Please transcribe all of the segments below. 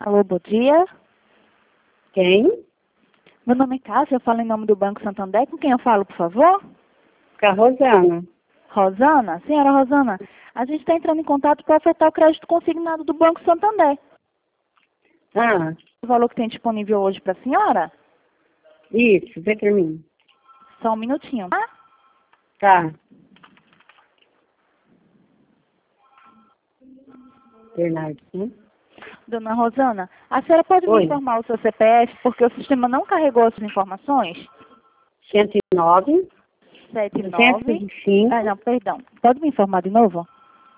Alô, bom dia. Quem? Meu nome é Cássia, eu falo em nome do Banco Santander. Com quem eu falo, por favor? Com a Rosana. Rosana? Senhora Rosana, a gente está entrando em contato para ofertar o crédito consignado do Banco Santander. Ah, O valor que tem disponível hoje para a senhora? isso, vê pra mim. Só um minutinho, tá? Tá. Bernardo, né? Dona Rosana, a senhora pode Oi. me informar o seu CPF, porque o sistema não carregou as informações? 109, 79... 205, Ah, não, perdão. Pode me informar de novo?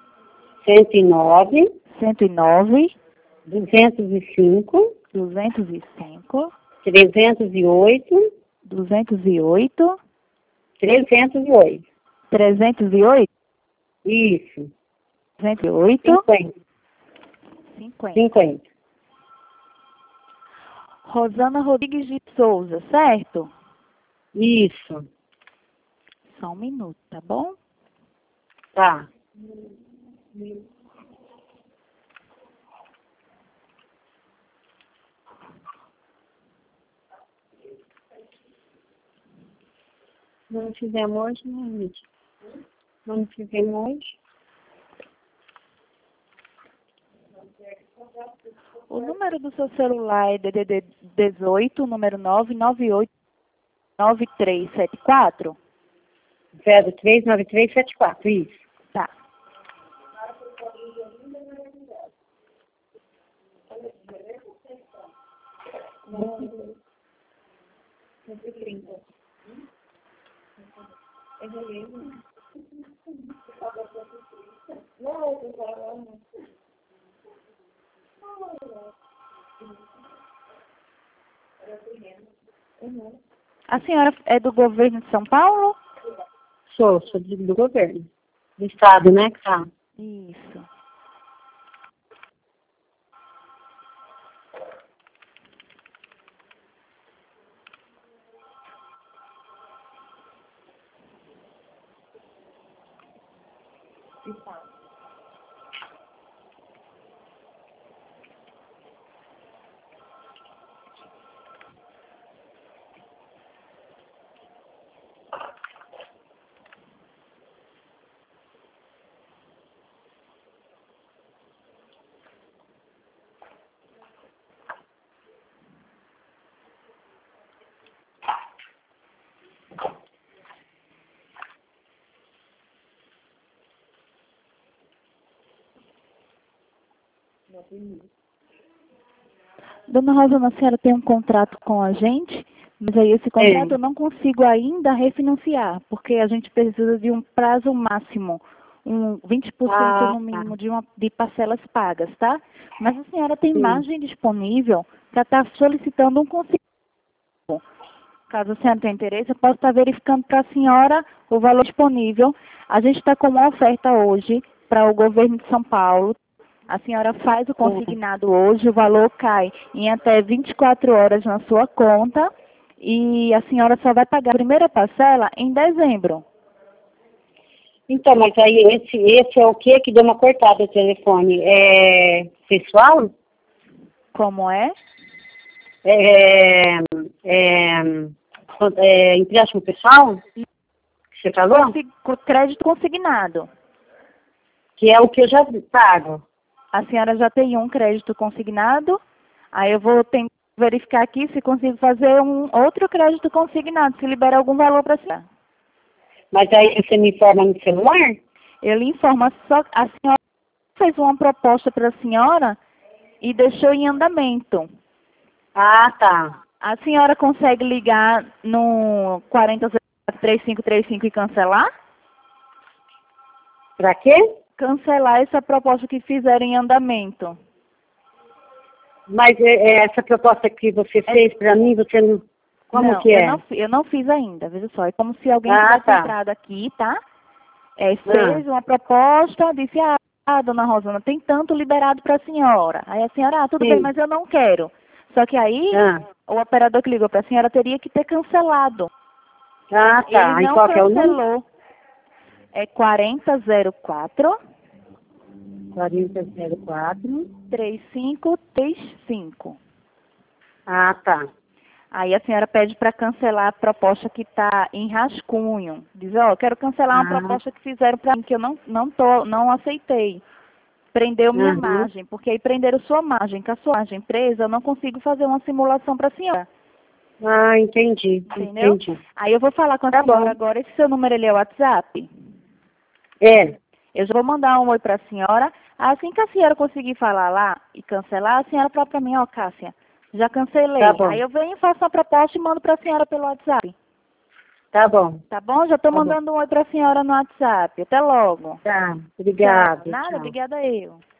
109, 109, 205, 205, 308, 208, 308. 308, Isso. 308, 50. 50. 50. Rosana Rodrigues de Souza, certo? Isso. Só um minuto, tá bom? Tá. Não fizemos hoje, né, gente? Não fizemos hoje. O número do seu celular é DDD 18, número 9989374? 039374, isso. Tá. A senhora é do governo de São Paulo? Sou do governo. Do estado, né, que tá. Isso. Dona Rosana, a senhora tem um contrato com a gente, mas aí esse contrato eu não consigo ainda refinanciar, porque a gente precisa de um prazo máximo, 20% no mínimo de parcelas pagas, tá? Mas a senhora tem margem disponível para estar solicitando um consignado. Caso a senhora tenha interesse, eu posso estar verificando para a senhora o valor disponível. A gente está com uma oferta hoje para o governo de São Paulo. A senhora faz o consignado hoje, o valor cai em até 24 horas na sua conta e a senhora só vai pagar a primeira parcela em dezembro. Então, mas aí esse é o que deu uma cortada no telefone? É pessoal? Como é? Empréstimo pessoal? Que você falou? Crédito consignado. Que é o que eu já pago. A senhora já tem um crédito consignado, aí eu vou tentar verificar aqui se consigo fazer um outro crédito consignado, se libera algum valor para a senhora. Mas aí você me informa no celular? Eu lhe informo, só a senhora fez uma proposta para a senhora e deixou em andamento. Ah, tá. A senhora consegue ligar no 403535 e cancelar? Pra quê? Cancelar essa proposta que fizeram em andamento. Mas essa proposta que você fez pra mim, você não... Como não, que é? Eu não fiz ainda, veja só. É como se alguém tivesse entrado aqui, tá? Fez uma proposta, disse, dona Rosana, tem tanto liberado para a senhora. Aí a senhora, tudo bem, mas eu não quero. Só que aí, o operador que ligou para a senhora teria que ter cancelado. Ah, tá. Ele não qual que é o cancelou. número? É 4004 4004. 3535. Ah, tá. Aí a senhora pede para cancelar a proposta que está em rascunho. Diz, ó, eu quero cancelar uma proposta que fizeram para mim, que eu não aceitei. Prendeu minha margem, porque aí prenderam sua margem. Com a sua margem presa, eu não consigo fazer uma simulação para a senhora. Ah, entendi. Entendeu? Entendi. Aí eu vou falar com a senhora agora. Esse seu número, ele é o WhatsApp? É. Eu já vou mandar um oi para a senhora. Assim que a senhora conseguir falar lá e cancelar, a senhora fala para mim, ó, Cássia, já cancelei. Tá bom. Aí eu venho, faço uma proposta e mando para a senhora pelo WhatsApp. Tá bom. Tá bom? Já estou mandando um oi para a senhora no WhatsApp. Até logo. Tá. Obrigada. Nada, Tchau. obrigada eu.